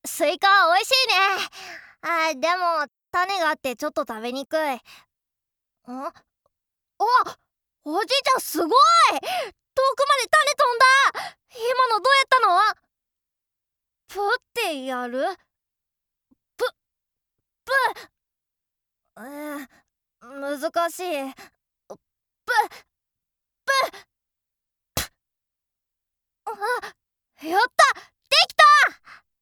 スイカ美味しいね。でも種があってちょっと食べにくい。お、おじいちゃんすごい。遠くまで種飛んだ。今のどうやったの？プってやる？ププ難しい。ププやった、できた。